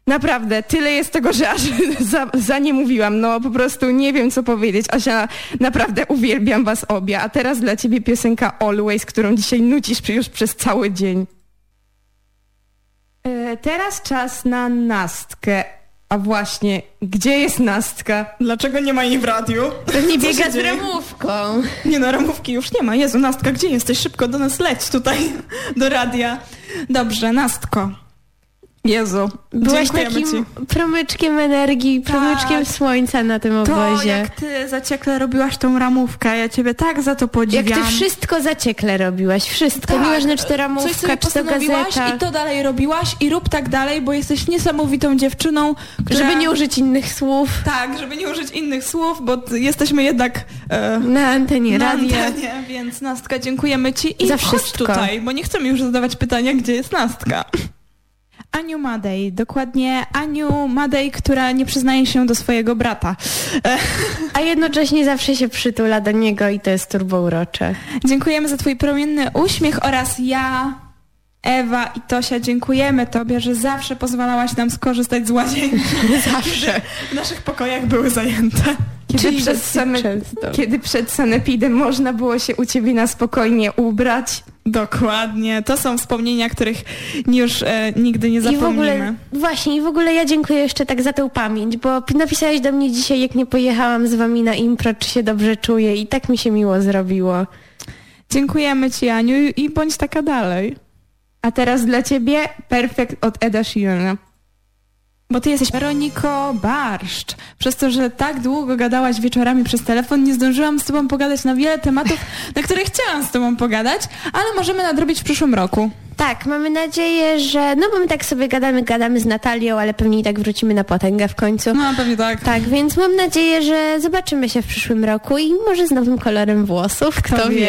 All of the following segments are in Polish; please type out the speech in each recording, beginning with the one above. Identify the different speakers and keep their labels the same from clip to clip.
Speaker 1: Naprawdę, tyle jest tego, że aż za nie mówiłam. No po prostu nie wiem, co powiedzieć. Asia, naprawdę uwielbiam was obie. A teraz dla ciebie piosenka Always, którą dzisiaj nucisz już przez cały dzień. Teraz czas na Nastkę. A właśnie, gdzie jest Nastka?
Speaker 2: Dlaczego nie ma jej w radiu?
Speaker 3: Pewnie biega z ramówką.
Speaker 2: Nie no, ramówki już nie ma. Jezu, Nastka, gdzie jesteś? Szybko do nas leć tutaj, do radia. Dobrze, Nastko. Jezu,
Speaker 3: byłaś takim
Speaker 2: ci.
Speaker 3: promyczkiem energii, promyczkiem słońca na tym obozie.
Speaker 2: To jak ty zaciekle robiłaś tą ramówkę, ja ciebie tak za to podziwiam.
Speaker 3: Jak ty wszystko zaciekle robiłaś, wszystko.
Speaker 2: Tak.
Speaker 3: Nieważne, czy to ramówka,
Speaker 2: coś sobie
Speaker 3: czy to gazeta.
Speaker 2: I to dalej robiłaś i rób tak dalej, bo jesteś niesamowitą dziewczyną, która...
Speaker 3: Żeby nie użyć innych słów.
Speaker 2: Tak, żeby nie użyć innych słów, bo jesteśmy jednak...
Speaker 3: na antenie radia.
Speaker 2: Więc Nastka, dziękujemy ci i
Speaker 3: za
Speaker 2: chodź
Speaker 3: wszystko.
Speaker 2: Tutaj, bo nie chcemy już zadawać pytania, gdzie jest Nastka. Aniu Madej, dokładnie Aniu Madej, która nie przyznaje się do swojego brata.
Speaker 3: A jednocześnie zawsze się przytula do niego i to jest turbo urocze.
Speaker 2: Dziękujemy za twój promienny uśmiech oraz ja, Ewa i Tosia, dziękujemy tobie, że zawsze pozwalałaś nam skorzystać z łazienki.
Speaker 3: Zawsze.
Speaker 2: W naszych pokojach były zajęte.
Speaker 1: Kiedy przed sanepidem można było się u ciebie na spokojnie ubrać.
Speaker 2: Dokładnie. To są wspomnienia, których już nigdy nie zapomnimy.
Speaker 3: I w ogóle ja dziękuję jeszcze tak za tę pamięć, bo napisałeś do mnie dzisiaj, jak nie pojechałam z wami na impro, czy się dobrze czuję i tak mi się miło zrobiło.
Speaker 2: Dziękujemy ci, Aniu, i bądź taka dalej.
Speaker 1: A teraz dla ciebie Perfect od Eda Sheerana.
Speaker 2: Bo ty jesteś Weroniko Barszcz. Przez to, że tak długo gadałaś wieczorami przez telefon, nie zdążyłam z tobą pogadać na wiele tematów, na które chciałam z tobą pogadać, ale możemy nadrobić w przyszłym roku.
Speaker 3: Tak, mamy nadzieję, że... No bo my tak sobie gadamy z Natalią, ale pewnie i tak wrócimy na potęgę w końcu.
Speaker 2: No, pewnie tak.
Speaker 3: Tak, więc mam nadzieję, że zobaczymy się w przyszłym roku i może z nowym kolorem włosów, kto wie.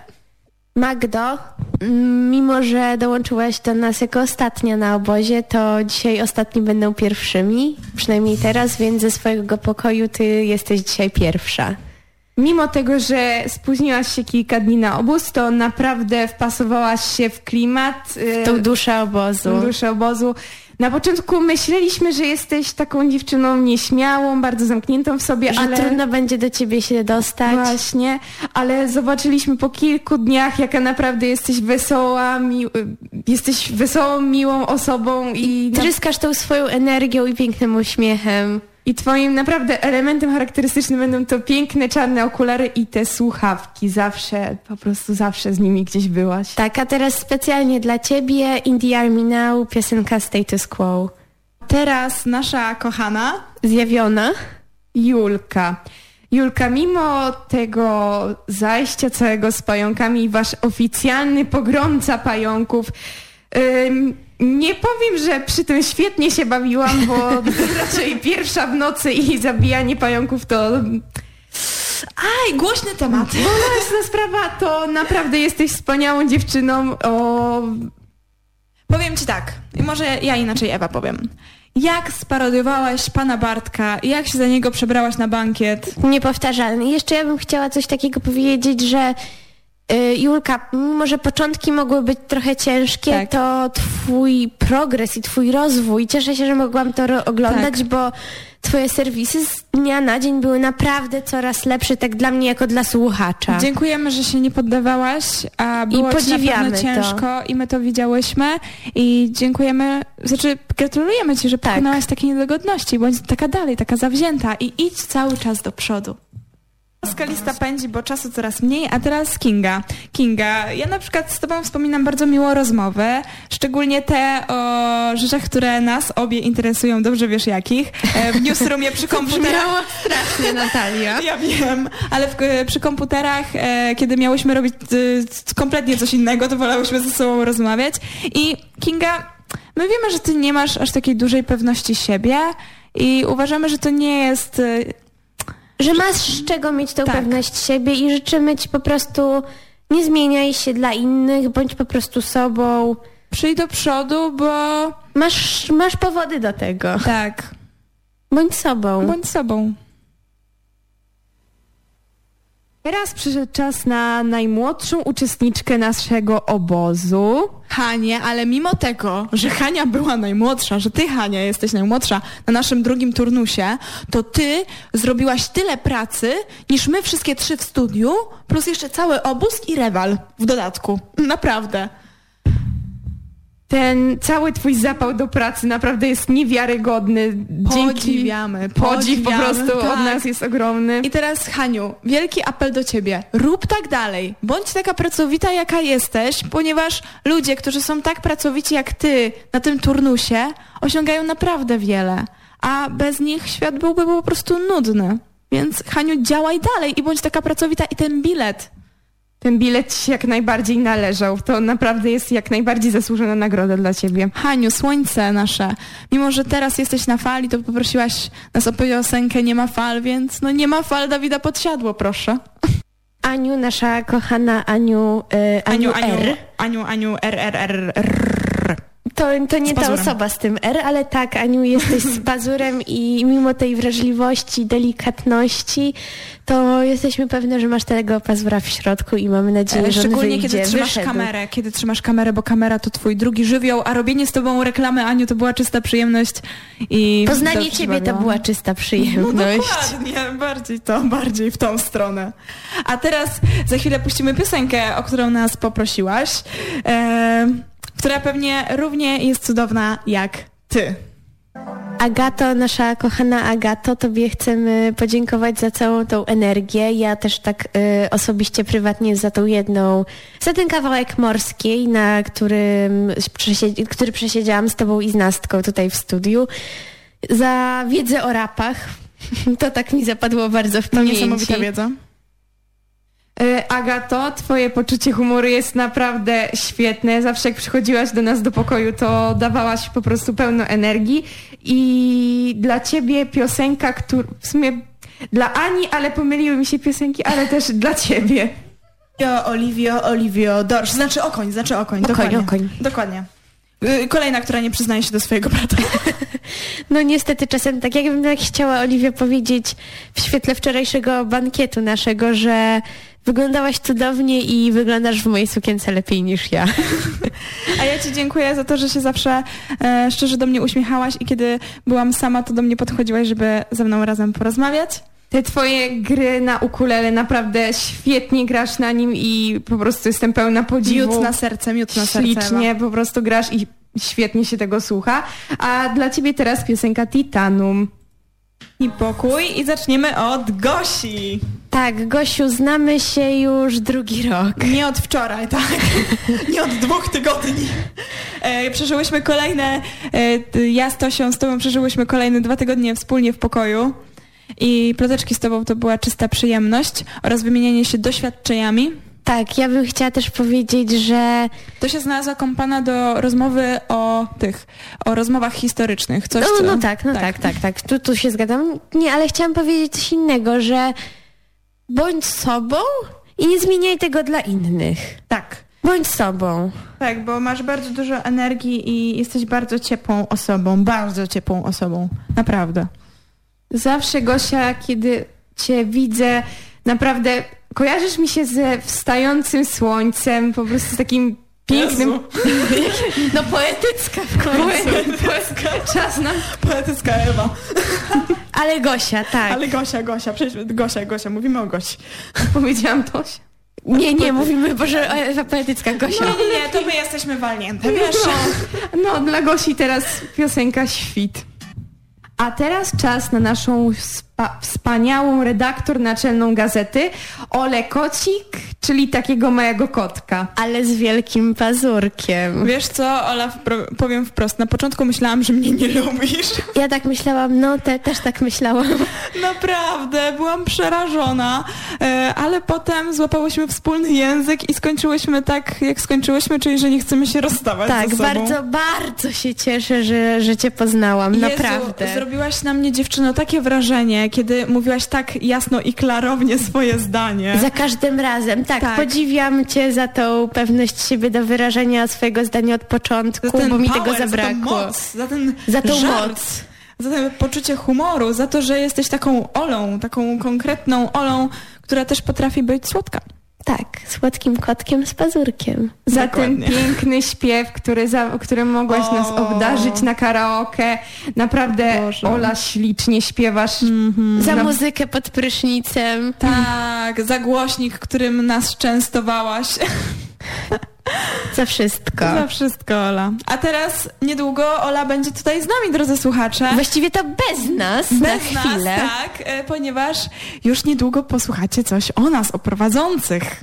Speaker 3: Magdo, mimo że dołączyłaś do nas jako ostatnia na obozie, to dzisiaj ostatni będą pierwszymi, przynajmniej teraz, więc ze swojego pokoju ty jesteś dzisiaj pierwsza.
Speaker 1: Mimo tego, że spóźniłaś się kilka dni na obóz, to naprawdę wpasowałaś się w klimat.
Speaker 3: W tą duszę obozu.
Speaker 1: Na początku myśleliśmy, że jesteś taką dziewczyną nieśmiałą, bardzo zamkniętą w sobie,
Speaker 3: że trudno będzie do ciebie się dostać.
Speaker 1: Właśnie, ale zobaczyliśmy po kilku dniach, jaka naprawdę jesteś wesoła, jesteś wesołą, miłą osobą i
Speaker 3: tryskasz tą swoją energią i pięknym uśmiechem.
Speaker 1: I twoim naprawdę elementem charakterystycznym będą to piękne czarne okulary i te słuchawki. Zawsze, po prostu zawsze z nimi gdzieś byłaś.
Speaker 3: Tak, a teraz specjalnie dla ciebie In the Army Now, piosenka Status Quo.
Speaker 2: Teraz nasza kochana,
Speaker 3: zjawiona
Speaker 1: Julka, mimo tego zajścia całego z pająkami i wasz oficjalny pogromca pająków, nie powiem, że przy tym świetnie się bawiłam, bo raczej pierwsza w nocy i zabijanie pająków to...
Speaker 2: głośny temat.
Speaker 1: Bolesna sprawa, to naprawdę jesteś wspaniałą dziewczyną.
Speaker 2: Powiem ci tak, i może ja inaczej Ewa powiem. Jak sparodiowałaś pana Bartka, jak się za niego przebrałaś na bankiet.
Speaker 3: Niepowtarzalny. I jeszcze ja bym chciała coś takiego powiedzieć, że Julka, mimo że początki mogły być trochę ciężkie, tak, to twój progres i twój rozwój, cieszę się, że mogłam to oglądać, tak, bo twoje serwisy z dnia na dzień były naprawdę coraz lepsze, tak dla mnie jako dla słuchacza.
Speaker 2: Dziękujemy, że się nie poddawałaś, a było ci na pewno ciężko i my to widziałyśmy i dziękujemy, gratulujemy ci, że pokonałaś takie niedogodności, bądź taka dalej, taka zawzięta i idź cały czas do przodu. Skalista pędzi, bo czasu coraz mniej, a teraz Kinga. Kinga, ja na przykład z tobą wspominam bardzo miłą rozmowę, szczególnie te o rzeczach, które nas obie interesują, dobrze wiesz jakich. W newsroomie przy komputerach.
Speaker 3: Strasznie, Natalia.
Speaker 2: Ja wiem, ale przy komputerach, kiedy miałyśmy robić kompletnie coś innego, to wolałyśmy ze sobą rozmawiać. I Kinga, my wiemy, że ty nie masz aż takiej dużej pewności siebie i uważamy, że to nie jest...
Speaker 3: Że masz z czego mieć tą pewność siebie i życzymy ci po prostu nie zmieniaj się dla innych, bądź po prostu sobą.
Speaker 2: Przyjdź do przodu, bo...
Speaker 3: Masz powody do tego.
Speaker 2: Tak.
Speaker 3: Bądź sobą.
Speaker 2: Bądź sobą.
Speaker 1: Teraz przyszedł czas na najmłodszą uczestniczkę naszego obozu.
Speaker 2: Hanie, ale mimo tego, że Hania była najmłodsza, że ty, Hania, jesteś najmłodsza na naszym drugim turnusie, to ty zrobiłaś tyle pracy, niż my wszystkie 3 w studiu, plus jeszcze cały obóz i rewal w dodatku. Naprawdę.
Speaker 1: Ten cały twój zapał do pracy naprawdę jest niewiarygodny. Podziw po prostu tak. Od nas jest ogromny.
Speaker 2: I teraz, Haniu, wielki apel do ciebie. Rób tak dalej. Bądź taka pracowita, jaka jesteś, ponieważ ludzie, którzy są tak pracowici jak ty na tym turnusie, osiągają naprawdę wiele. A bez nich świat byłby po prostu nudny. Więc, Haniu, działaj dalej i bądź taka pracowita i ten bilet ci się jak najbardziej należał. To naprawdę jest jak najbardziej zasłużona nagroda dla ciebie. Haniu, słońce nasze. Mimo, że teraz jesteś na fali, to poprosiłaś nas o piosenkę Nie ma fal, więc nie ma fal Dawida Podsiadło, proszę.
Speaker 3: Aniu, nasza kochana Aniu R.
Speaker 2: Aniu R.
Speaker 3: To nie ta osoba z tym R, ale tak, Aniu, jesteś z pazurem i mimo tej wrażliwości, delikatności, to jesteśmy pewne, że masz tego pazura w środku i mamy nadzieję, że on wyjdzie.
Speaker 2: Szczególnie kiedy trzymasz kamerę, bo kamera to twój drugi żywioł, a robienie z tobą reklamy, Aniu, to była czysta przyjemność. I
Speaker 3: poznanie ciebie to była czysta przyjemność.
Speaker 2: Dokładnie, bardziej w tą stronę. A teraz za chwilę puścimy piosenkę, o którą nas poprosiłaś, która pewnie równie jest cudowna jak ty.
Speaker 3: Agato, nasza kochana Agato, tobie chcemy podziękować za całą tą energię. Ja też tak osobiście, prywatnie za ten kawałek Morskiej, który przesiedziałam z tobą i z Nastką tutaj w studiu. Za wiedzę o rapach. To tak mi zapadło bardzo w pamięci.
Speaker 2: Niesamowita wiedza.
Speaker 1: Agato, twoje poczucie humoru jest naprawdę świetne. Zawsze jak przychodziłaś do nas do pokoju, to dawałaś po prostu pełno energii i dla ciebie piosenka, w sumie dla Ani, ale pomyliły mi się piosenki, ale też dla ciebie.
Speaker 2: Olivio, Dorsz, znaczy okoń. Dokładnie. Kolejna, która nie przyznaje się do swojego brata.
Speaker 3: No niestety czasem tak, jakbym tak chciała, Oliwia, powiedzieć w świetle wczorajszego bankietu naszego, że wyglądałaś cudownie i wyglądasz w mojej sukience lepiej niż ja.
Speaker 2: A ja ci dziękuję za to, że się zawsze szczerze do mnie uśmiechałaś i kiedy byłam sama, to do mnie podchodziłaś, żeby ze mną razem porozmawiać.
Speaker 1: Te twoje gry na ukulele, naprawdę świetnie grasz na nim i po prostu jestem pełna podziwu.
Speaker 2: Miód na serce.
Speaker 1: Ślicznie po prostu grasz i świetnie się tego słucha. A dla ciebie teraz piosenka Titanum.
Speaker 2: I pokój i zaczniemy od Gosi.
Speaker 3: Tak, Gosiu, znamy się już 2 rok.
Speaker 2: Nie od wczoraj, tak. Nie od 2 tygodni. Przeżyłyśmy kolejne, ja z Tosią, z tobą przeżyłyśmy kolejne 2 tygodnie wspólnie w pokoju. I ploteczki z tobą to była czysta przyjemność oraz wymienianie się doświadczeniami.
Speaker 3: Tak, ja bym chciała też powiedzieć, że...
Speaker 2: To się znalazła kompana do rozmowy o rozmowach historycznych. Coś,
Speaker 3: tak. Tu się zgadzam. Nie, ale chciałam powiedzieć coś innego, że bądź sobą i nie zmieniaj tego dla innych.
Speaker 2: Tak.
Speaker 3: Bądź sobą.
Speaker 2: Tak, bo masz bardzo dużo energii i jesteś bardzo ciepłą osobą. Naprawdę.
Speaker 1: Zawsze, Gosia, kiedy cię widzę, naprawdę kojarzysz mi się ze wstającym słońcem, po prostu z takim pięknym...
Speaker 3: No poetycka w końcu.
Speaker 1: Czas na...
Speaker 2: Poetycka Ewa.
Speaker 3: Ale Gosia, tak.
Speaker 2: Ale Gosia, przecież Gosia, mówimy o Gosi.
Speaker 1: Powiedziałam Tosia.
Speaker 3: Nie, mówimy, Boże, Ewa poetycka, Gosia.
Speaker 2: Nie, to my jesteśmy walnięte, wiesz?
Speaker 1: No, dla Gosi teraz piosenka Świt. A teraz czas na naszą wspaniałą redaktor naczelną gazety, Olę Kocik, czyli takiego małego kotka.
Speaker 3: Ale z wielkim pazurkiem.
Speaker 2: Wiesz co, Ola, powiem wprost, na początku myślałam, że mnie nie lubisz.
Speaker 3: Ja tak myślałam, też tak myślałam.
Speaker 2: Naprawdę, byłam przerażona, ale potem złapałyśmy wspólny język i skończyłyśmy tak, jak skończyłyśmy, czyli że nie chcemy się rozstawać ze sobą.
Speaker 3: Tak, bardzo się cieszę, że cię poznałam, Jezu, naprawdę.
Speaker 2: Zrobiłaś na mnie, dziewczyno, takie wrażenie, kiedy mówiłaś tak jasno i klarownie swoje zdanie.
Speaker 3: Za każdym razem, tak. Podziwiam cię za tą pewność siebie do wyrażenia swojego zdania od początku, bo mi tego zabrakło.
Speaker 2: Za tą moc. Za to poczucie humoru, za to, że jesteś taką Olą, taką konkretną Olą, która też potrafi być słodka.
Speaker 3: Tak, słodkim kotkiem z pazurkiem.
Speaker 1: Za ten piękny śpiew, którym mogłaś nas obdarzyć na karaoke. Naprawdę, Boże. Ola, ślicznie śpiewasz.
Speaker 3: Za muzykę pod prysznicem.
Speaker 2: Tak, za głośnik, którym nas częstowałaś.
Speaker 3: Za wszystko.
Speaker 2: Za wszystko, Ola. A teraz niedługo Ola będzie tutaj z nami, drodzy słuchacze.
Speaker 3: Właściwie to bez nas na chwilę.
Speaker 2: Tak, ponieważ już niedługo posłuchacie coś o nas, o prowadzących.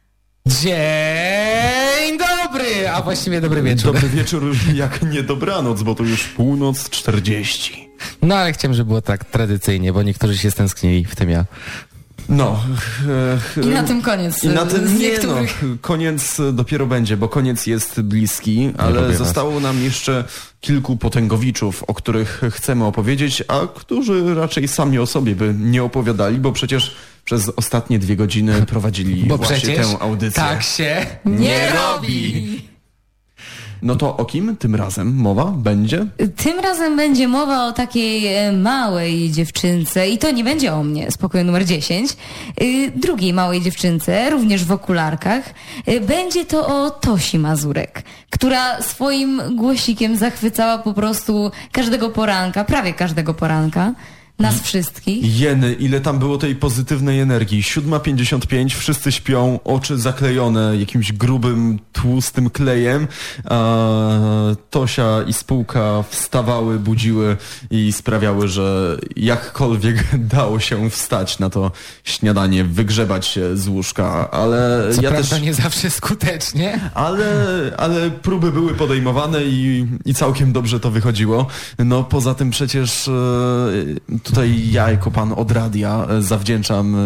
Speaker 4: Dzień dobry, a właściwie dobry wieczór.
Speaker 5: Dobry wieczór, jak nie dobranoc, bo to już 00:40.
Speaker 4: No ale chciałem, żeby było tak tradycyjnie, bo niektórzy się stęsknili, w tym ja.
Speaker 5: No.
Speaker 6: I na tym koniec.
Speaker 5: I na tym koniec dopiero będzie, bo koniec jest bliski, ale zostało nam jeszcze kilku potęgowiczów, o których chcemy opowiedzieć, a którzy raczej sami o sobie by nie opowiadali, bo przecież przez ostatnie 2 godziny prowadzili właśnie tę audycję.
Speaker 4: Tak się nie robi!
Speaker 5: No to o kim tym razem mowa będzie?
Speaker 6: Tym razem będzie mowa o takiej małej dziewczynce i to nie będzie o mnie z pokoju numer 10, drugiej małej dziewczynce, również w okularkach. Będzie to o Tosi Mazurek, która swoim głosikiem zachwycała po prostu każdego poranka, prawie każdego poranka. Nas wszystkich.
Speaker 5: Jeny, ile tam było tej pozytywnej energii. 7:55, wszyscy śpią, oczy zaklejone jakimś grubym, tłustym klejem. Tosia i spółka wstawały, budziły i sprawiały, że jakkolwiek dało się wstać na to śniadanie, wygrzebać się z łóżka, ale
Speaker 4: co ja prawda też nie zawsze skutecznie.
Speaker 5: Ale próby były podejmowane i całkiem dobrze to wychodziło. No poza tym przecież tutaj ja jako pan od radia zawdzięczam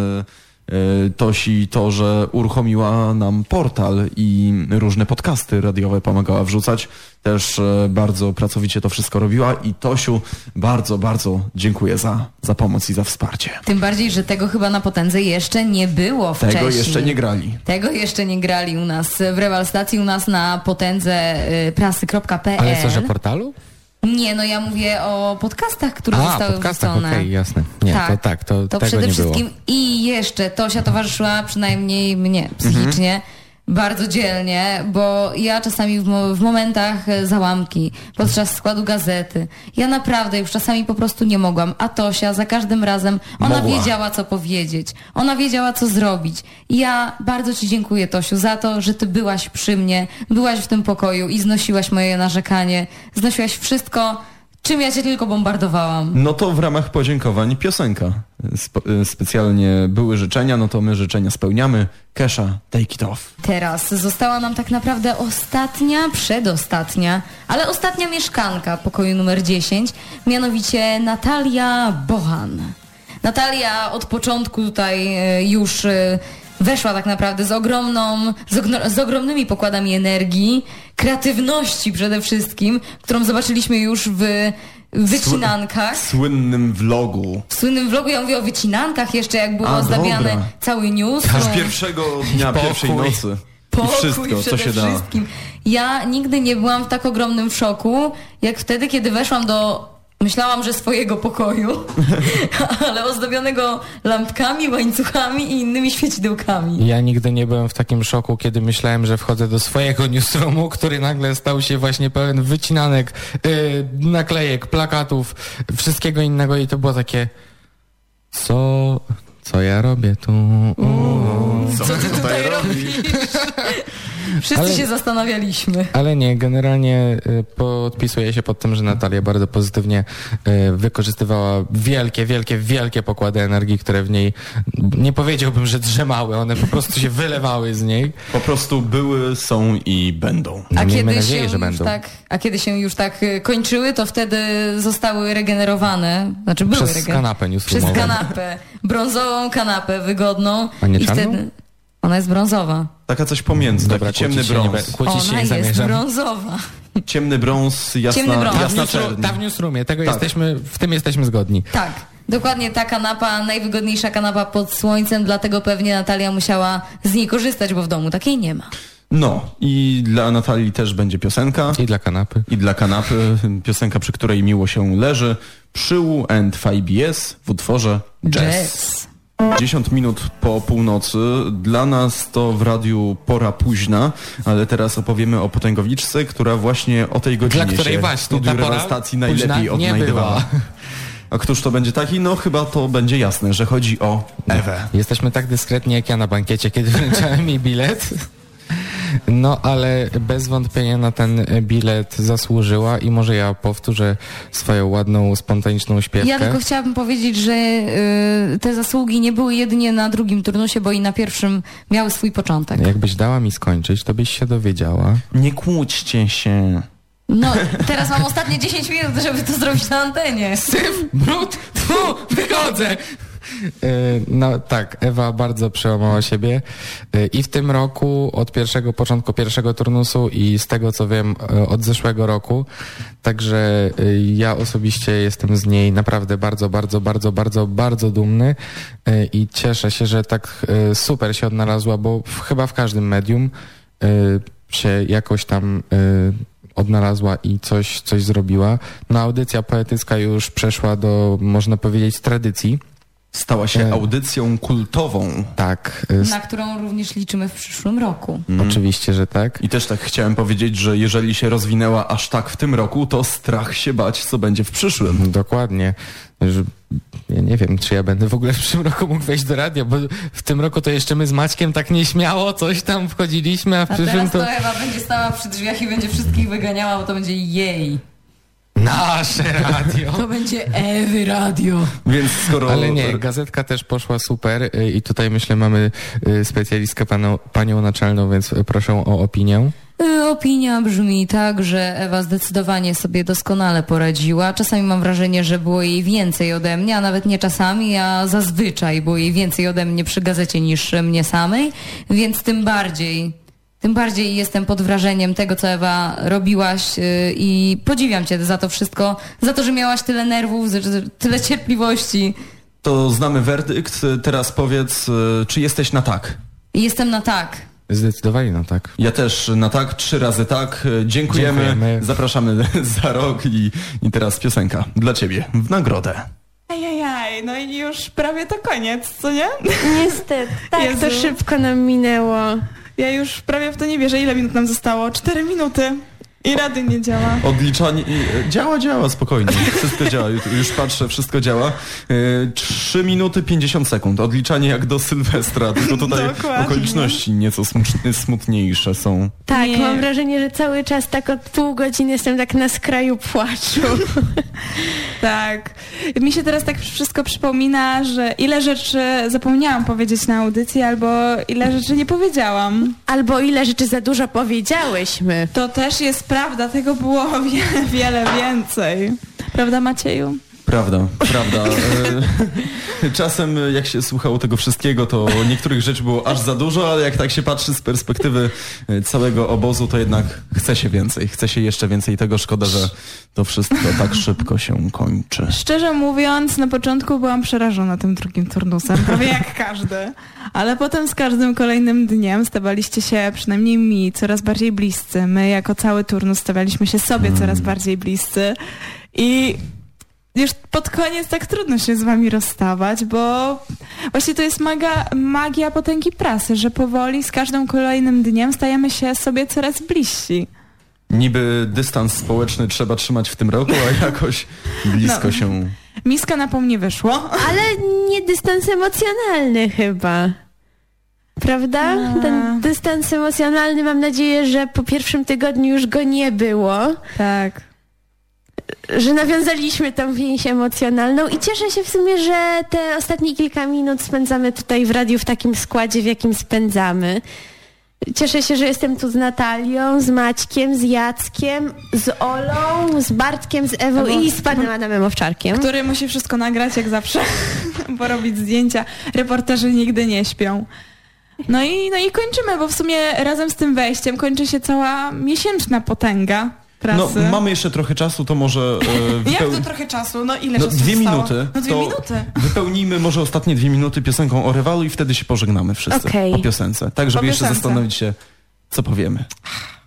Speaker 5: Tosi to, że uruchomiła nam portal i różne podcasty radiowe pomagała wrzucać. Też bardzo pracowicie to wszystko robiła i Tosiu bardzo, bardzo dziękuję za pomoc i za wsparcie.
Speaker 6: Tym bardziej, że tego chyba na Potędze jeszcze nie było wcześniej.
Speaker 5: Tego jeszcze nie grali.
Speaker 6: Tego jeszcze nie grali u nas w Rewal Stacji, u nas na potędze prasy.pl.
Speaker 4: Ale co, że portalu?
Speaker 6: Nie, no ja mówię o podcastach, które zostały wrzucone.
Speaker 4: Okej, jasne. Nie, tak, to tego
Speaker 6: przede
Speaker 4: nie
Speaker 6: wszystkim
Speaker 4: było.
Speaker 6: I jeszcze Tosia towarzyszyła przynajmniej mnie psychicznie bardzo dzielnie, bo ja czasami w momentach załamki, podczas składu gazety, ja naprawdę już czasami po prostu nie mogłam, a Tosia za każdym razem, ona wiedziała co powiedzieć, ona wiedziała co zrobić. I ja bardzo ci dziękuję, Tosiu, za to, że ty byłaś przy mnie, byłaś w tym pokoju i znosiłaś moje narzekanie, znosiłaś wszystko, czym ja cię tylko bombardowałam.
Speaker 5: No to w ramach podziękowań piosenka. Specjalnie były życzenia, no to my życzenia spełniamy. Kesha, take it off.
Speaker 6: Teraz została nam tak naprawdę przedostatnia, ale ostatnia mieszkanka pokoju numer 10, mianowicie Natalia Bochan. Natalia od początku tutaj już weszła tak naprawdę z ogromnymi pokładami energii, kreatywności przede wszystkim, którą zobaczyliśmy już w wycinankach.
Speaker 5: W słynnym vlogu.
Speaker 6: W słynnym vlogu, ja mówię o wycinankach jeszcze, jak był ozdabiany cały news.
Speaker 5: Aż pierwszego dnia, pierwszej nocy.
Speaker 6: Pokój,
Speaker 5: i wszystko, co się da.
Speaker 6: Ja nigdy nie byłam w tak ogromnym szoku, jak wtedy, kiedy weszłam myślałam, że swojego pokoju, ale ozdobionego lampkami, łańcuchami i innymi świecidełkami.
Speaker 4: Ja nigdy nie byłem w takim szoku, kiedy myślałem, że wchodzę do swojego newsroomu, który nagle stał się właśnie pełen wycinanek, naklejek, plakatów, wszystkiego innego i to było takie... Co ja robię tu?
Speaker 6: Co ty tutaj robisz? Wszyscy się zastanawialiśmy.
Speaker 4: Ale nie, generalnie podpisuję się pod tym, że Natalia bardzo pozytywnie wykorzystywała wielkie pokłady energii, które w niej, nie powiedziałbym, że drzemały, one po prostu się wylewały z niej.
Speaker 5: Po prostu były, są i będą.
Speaker 4: No, miejmy nadzieję, że będą.
Speaker 6: A kiedy się już tak kończyły, to wtedy zostały regenerowane. Znaczy były
Speaker 4: Przez kanapę newsroomową.
Speaker 6: Przez kanapę. Brązową kanapę, wygodną.
Speaker 4: A nie
Speaker 6: i
Speaker 4: czarną?
Speaker 6: wtedy ona jest brązowa.
Speaker 5: Taka coś pomiędzy,
Speaker 4: dobra,
Speaker 5: taki ciemny brąz.
Speaker 6: Ona jest brązowa.
Speaker 5: Ciemny brąz, jasna czerń.
Speaker 4: Ta w newsroomie, w tym jesteśmy zgodni.
Speaker 6: Tak, dokładnie ta kanapa, najwygodniejsza kanapa pod słońcem, dlatego pewnie Natalia musiała z niej korzystać, bo w domu takiej nie ma.
Speaker 5: No i dla Natalii też będzie piosenka.
Speaker 4: I dla kanapy.
Speaker 5: Piosenka, przy której miło się leży. Przyłu and 5BS w utworze Jazz. 10 minut po północy. Dla nas to w radiu pora późna, ale teraz opowiemy o Potęgowiczce, która właśnie o tej godzinie
Speaker 4: dla której
Speaker 5: się
Speaker 4: właśnie
Speaker 5: w studiu Rewastacji najlepiej odnajdywała. A któż to będzie taki? No chyba to będzie jasne, że chodzi o Ewę.
Speaker 4: Jesteśmy tak dyskretni jak ja na bankiecie, kiedy wręczałem jej bilet. No, ale bez wątpienia na ten bilet zasłużyła i może ja powtórzę swoją ładną, spontaniczną śpiewkę.
Speaker 6: Ja tylko chciałabym powiedzieć, że te zasługi nie były jedynie na drugim turnusie, bo i na pierwszym miały swój początek.
Speaker 4: Jakbyś dała mi skończyć, to byś się dowiedziała.
Speaker 5: Nie kłóćcie się.
Speaker 6: No, teraz mam ostatnie 10 minut, żeby to zrobić na antenie.
Speaker 4: Syf, brud, tfu, wychodzę! No tak, Ewa bardzo przełamała siebie i w tym roku, od początku pierwszego turnusu i z tego co wiem od zeszłego roku, także ja osobiście jestem z niej naprawdę bardzo dumny i cieszę się, że tak super się odnalazła, bo chyba w każdym medium się jakoś tam odnalazła i coś zrobiła. No audycja poetycka już przeszła do, można powiedzieć, tradycji.
Speaker 5: Stała się audycją kultową.
Speaker 6: Tak. Na którą również liczymy w przyszłym roku.
Speaker 4: Oczywiście, że tak.
Speaker 5: I też tak chciałem powiedzieć, że jeżeli się rozwinęła aż tak w tym roku, to strach się bać, co będzie w przyszłym.
Speaker 4: Dokładnie. Ja nie wiem, czy ja będę w ogóle w przyszłym roku mógł wejść do radia, bo w tym roku to jeszcze my z Maćkiem tak nieśmiało coś tam wchodziliśmy, a w przyszłym
Speaker 6: teraz to Ewa będzie stała przy drzwiach i będzie wszystkich wyganiała, bo to będzie jej.
Speaker 4: Nasze radio.
Speaker 6: To będzie Ewy radio.
Speaker 5: Więc skoro...
Speaker 4: Ale nie, gazetka też poszła super i tutaj myślę mamy specjalistkę panią naczelną, więc proszę o opinię.
Speaker 6: Opinia brzmi tak, że Ewa zdecydowanie sobie doskonale poradziła. Czasami mam wrażenie, że było jej więcej ode mnie, a nawet nie czasami, a zazwyczaj było jej więcej ode mnie przy gazecie niż mnie samej, więc tym bardziej jestem pod wrażeniem tego, co Ewa robiłaś i podziwiam cię za to wszystko, za to, że miałaś tyle nerwów, tyle cierpliwości.
Speaker 5: To znamy werdykt. Teraz powiedz, czy jesteś na tak?
Speaker 6: Jestem na tak.
Speaker 4: Zdecydowanie na tak.
Speaker 5: Ja też na tak, 3 razy tak. Dziękujemy. Zapraszamy za rok i teraz piosenka dla ciebie w nagrodę.
Speaker 2: Ajajaj, no i już prawie to koniec, co nie?
Speaker 3: Niestety, tak, Jezu. To szybko nam minęło.
Speaker 2: Ja już prawie w to nie wierzę. Ile minut nam zostało? 4 minuty. I rady nie działa.
Speaker 5: Odliczanie... Działa, spokojnie. Wszystko działa. Już patrzę, wszystko działa. 3 minuty 50 sekund. Odliczanie jak do Sylwestra. Tylko tutaj dokładnie. Okoliczności nieco smutniejsze są.
Speaker 3: Tak, mam wrażenie, że cały czas tak od pół godziny jestem tak na skraju płaczu.
Speaker 2: Tak. Mi się teraz tak wszystko przypomina, że ile rzeczy zapomniałam powiedzieć na audycji, albo ile rzeczy nie powiedziałam.
Speaker 3: Albo ile rzeczy za dużo powiedziałyśmy.
Speaker 2: To też jest prawda, tego było wiele więcej. Prawda, Macieju?
Speaker 5: Prawda. Czasem jak się słuchało tego wszystkiego, to niektórych rzeczy było aż za dużo, ale jak tak się patrzy z perspektywy całego obozu, to jednak chce się jeszcze więcej tego. Szkoda, że to wszystko tak szybko się kończy.
Speaker 2: Szczerze mówiąc, na początku byłam przerażona tym drugim turnusem, prawie jak każdy. Ale potem z każdym kolejnym dniem stawaliście się, przynajmniej mi, coraz bardziej bliscy. My jako cały turnus stawaliśmy się sobie coraz bardziej bliscy. I już pod koniec tak trudno się z wami rozstawać, bo właśnie to jest magia potęgi prasy, że powoli z każdym kolejnym dniem stajemy się sobie coraz bliżsi.
Speaker 5: Niby dystans społeczny trzeba trzymać w tym roku, a jakoś blisko się...
Speaker 2: Miska na pół nie wyszło.
Speaker 3: Ale nie dystans emocjonalny chyba. Prawda? Ten dystans emocjonalny, mam nadzieję, że po pierwszym tygodniu już go nie było.
Speaker 2: Tak.
Speaker 3: Że nawiązaliśmy tą więź emocjonalną i cieszę się w sumie, że te ostatnie kilka minut spędzamy tutaj w radiu w takim składzie, w jakim spędzamy. Cieszę się, że jestem tu z Natalią, z Maćkiem, z Jackiem, z Olą, z Bartkiem, z Ewą i z panem Adamem Owczarkiem.
Speaker 2: Który musi wszystko nagrać jak zawsze, porobić zdjęcia. Reporterzy nigdy nie śpią. No i kończymy, bo w sumie razem z tym wejściem kończy się cała miesięczna potęga prasy.
Speaker 5: No, mamy jeszcze trochę czasu, to może...
Speaker 2: Jak to trochę czasu? No ile czasu
Speaker 5: 2
Speaker 2: zostało?
Speaker 5: minuty.
Speaker 2: No 2 minuty.
Speaker 5: Wypełnijmy może ostatnie 2 minuty piosenką o Rywalu i wtedy się pożegnamy wszyscy po piosence. Tak, żeby jeszcze zastanowić się, co powiemy.